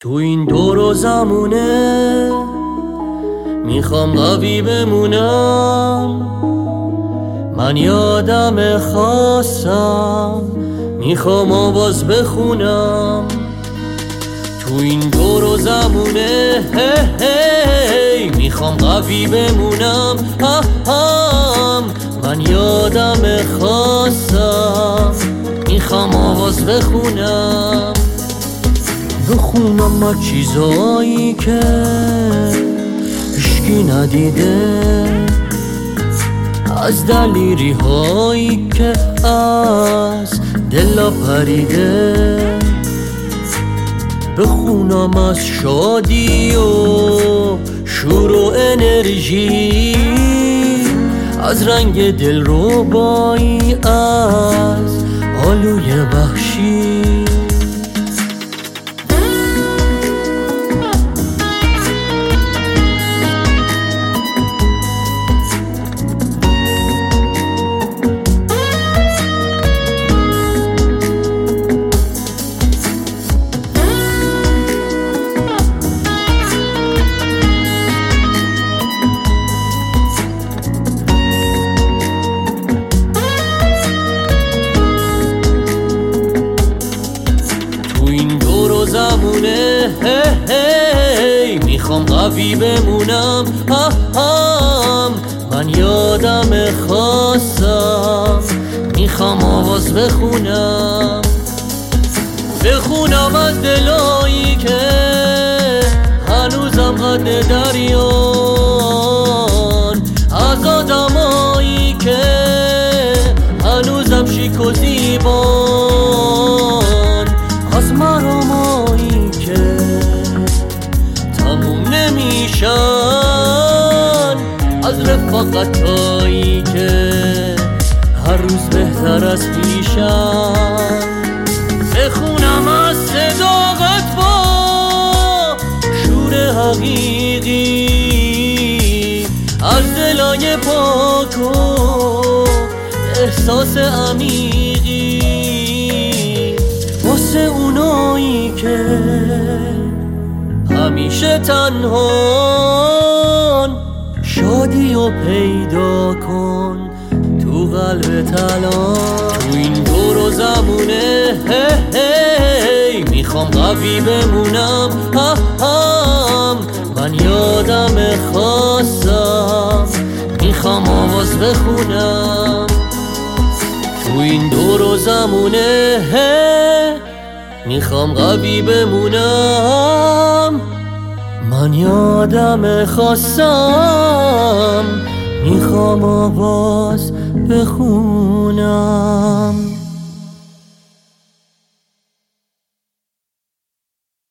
تو این دور و زمونه میخوام قوی بمونم. من یادم خواستم میخوام آواز بخونم. تو این دور و زمونه میخوام قوی بمونم. من یادم خواستم میخوام آواز بخونم. بخونم از چیزایی که هیچکی ندیده، از دلیری هایی که از دلا پریده. بخونم از شادی و شور و انرژی، از رنگ دلربایی، از آلوی وحشی. زمونه میخوام قوی بمونم. من یادم خواستم میخوام آواز بخونم. بخونم از دلایی که هنوزم قد دریان، از آدمایی که هنوزم شیک و زیبان، از مرامایی که تموم نمیشن، از رفاقتایی که هر روز بهتر از پیشن. بخونم از صداقت با شور حقیقی، از دلای پاک و احساس عمیقی، واسه اونایی که همیشه تنهان. شادی و پیدا کن تو قلب تلان. تو این دور و زمونه میخوام قوی بمونم. من یادم خواستم میخوام آواز بخونم. تو این دور و زمونه میخوام قوی بمونم. من یادم خواستم میخوام آواز بخونم.